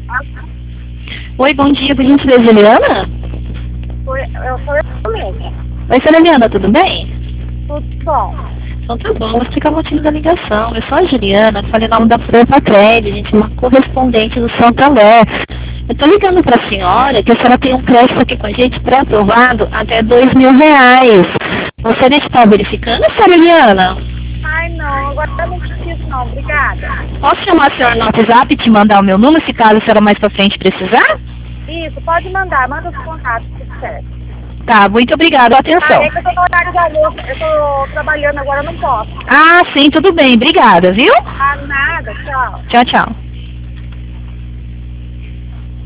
Oi, bom dia, por gentileza, Juliana? Eu sou eu mesmo. Oi, senhora Juliana, tudo bem? Tudo bom. Então tá bom, vou explicar o motivo da ligação. Eu sou a Juliana, falei em nome da Propatred, a gente é uma correspondente do Santander. Eu tô ligando pra senhora que a senhora tem um crédito aqui com a gente pré-aprovado até R$ 2.000. Você está verificando, senhora Juliana? Ai, não, agora eu não preciso não, obrigada. Posso chamar a senhora no WhatsApp e te mandar o meu número, se caso a senhora mais pra frente precisar? Isso, pode mandar, manda os contatos se quiser. Tá, muito obrigada, atenção. É que eu tô no horário de almoço, eu tô trabalhando agora, eu não posso. Ah, sim, tudo bem, obrigada, viu? Ah, nada, tchau. Tchau, tchau.